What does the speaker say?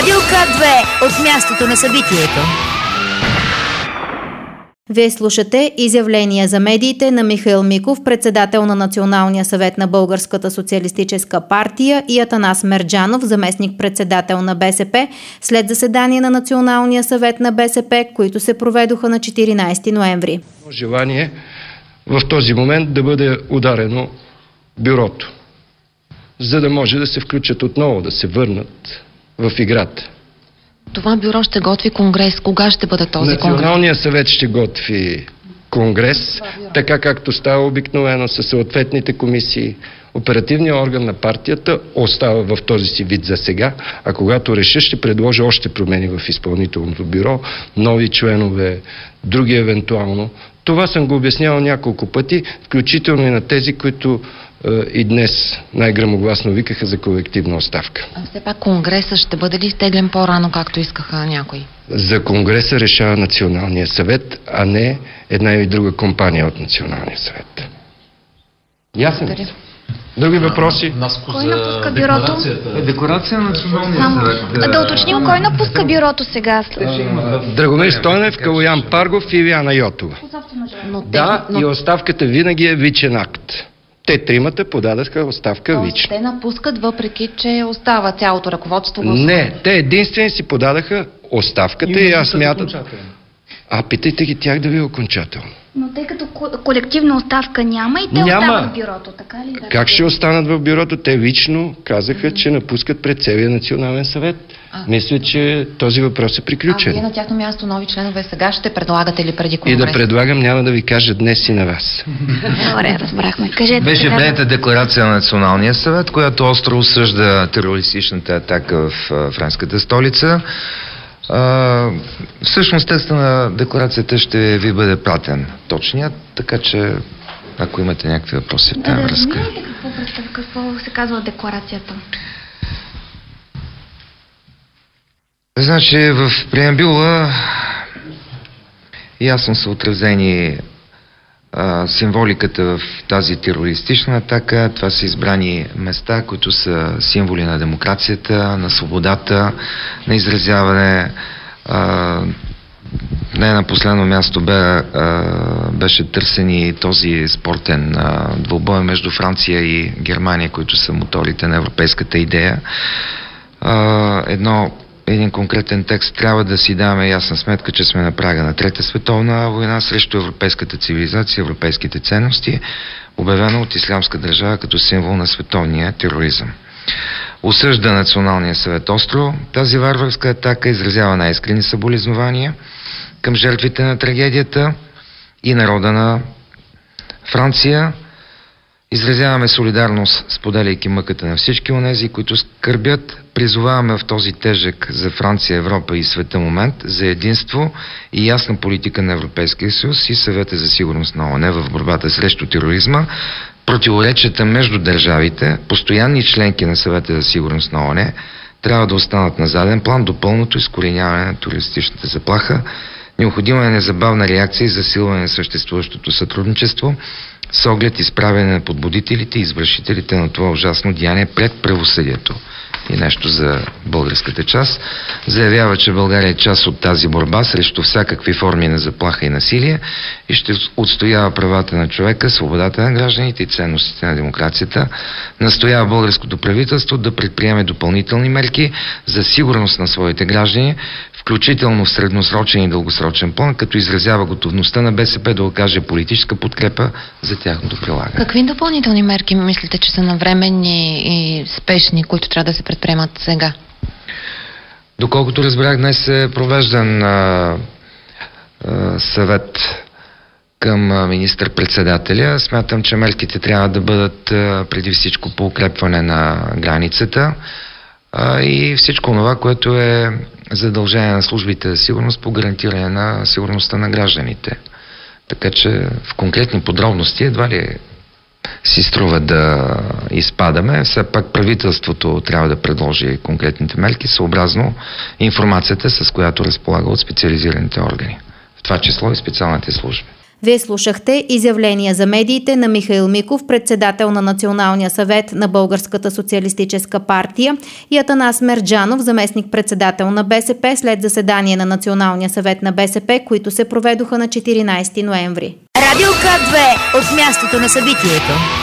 Радио К2 от мястото на събитието. Вие слушате изявления за медиите на Михаил Миков, председател на Националния съвет на Българската социалистическа партия, и Атанас Мерджанов, заместник-председател на БСП, след заседание на Националния съвет на БСП, които се проведоха на 14 ноември. Желание в този момент да бъде ударено бюрото, за да може да се включат отново, да се върнат в играта. Това бюро ще готви конгрес. Кога ще бъде този конгрес? Националният съвет ще готви конгрес, така както става обикновено със съответните комисии. Оперативният орган на партията остава в този си вид за сега, а когато реша, ще предложи още промени в изпълнителното бюро, нови членове, други евентуално. Това съм го обяснявал няколко пъти, включително и на тези, които и днес най-гръмогласно викаха за колективна оставка. А все пак конгресът ще бъде ли изтеглен по-рано, както искаха някои? За конгреса решава Националния съвет, а не една или друга компания от Националния съвет. Ясен ли? Други въпроси? Кой напуска бюрото? Декларация на Националния съвет. Да уточним, кой напуска бюрото сега? Драгомир Стойнев, Калоян Паргов и Илияна Йотова. И оставката винаги е личен акт. Те тримата подадаха оставка лично. Те напускат, въпреки че остава цялото ръководство. Не, те единствени си подадаха оставката и аз смятам. Питайте ги тях да ви е окончателно. Но тъй като колективна оставка няма и те остават в бюрото, така ли? Как ще останат в бюрото? Те лично казаха, че напускат пред целия Национален съвет. Мисля, че този въпрос е приключен. Вие на тяхно място нови членове сега ще предлагате ли преди конгрес? И да предлагам, няма да ви кажа днес и на вас. Добре, разбрахме. Кажете. Беше приета декларация на Националния съвет, която остро осъжда терористичната атака в френската столица. Всъщност текста на декларацията ще ви бъде пратен точният, така че ако имате някакви въпроси в тази връзка. Какво се казва декларацията? Значи в преамбюла ясно са отразени символиката в тази терористична атака. Това са избрани места, които са символи на демокрацията, на свободата, на изразяване. Не на последно място беше търсен и този спортен двубой между Франция и Германия, които са моторите на европейската идея. Един конкретен текст: трябва да си даваме ясна сметка, че сме на прага на Трета световна война срещу европейската цивилизация, европейските ценности, обявена от Ислямска държава като символ на световния тероризъм. Осъжда Националния съвет остро тази варварска атака, изразява най-искрени съболезнования към жертвите на трагедията и народа на Франция. Изразяваме солидарност, споделяйки мъката на всички онези, които скърбят. Призоваваме в този тежък за Франция, Европа и света момент за единство и ясна политика на Европейския съюз и Съвета за сигурност на ООН в борбата срещу тероризма. Противоречията между държавите, постоянни членки на Съвета за сигурност на ООН, трябва да останат на заден план до пълното изкореняване на терористичната заплаха. Необходима е незабавна реакция и засилване на съществуващото сътрудничество с оглед изправяне на подбудителите и извършителите на това ужасно деяние пред правосъдието. И нещо за българската част. Заявява, че България е част от тази борба срещу всякакви форми на заплаха и насилие и ще отстоява правата на човека, свободата на гражданите и ценностите на демокрацията. Настоява българското правителство да предприеме допълнителни мерки за сигурност на своите граждани, включително в средносрочен и дългосрочен план, като изразява готовността на БСП да окаже политическа подкрепа за тяхното прилагане. Какви допълнителни мерки мислите, че са навременни и спешни, които трябва да се предприемат сега? Доколкото разбрах, днес е провеждан съвет към министър-председателя. Смятам, че мерките трябва да бъдат преди всичко по укрепване на границата и всичко това, което е задължение на службите за сигурност по гарантиране на сигурността на гражданите. Така че в конкретни подробности едва ли си струва да изпадаме. Все пак правителството трябва да предложи конкретните мерки съобразно информацията, с която разполага от специализираните органи. В това число и специалните служби. Вие слушахте изявления за медиите на Михаил Миков, председател на Националния съвет на Българската социалистическа партия, и Атанас Мерджанов, заместник-председател на БСП, след заседание на Националния съвет на БСП, които се проведоха на 14 ноември. Радио К2 от мястото на събитието.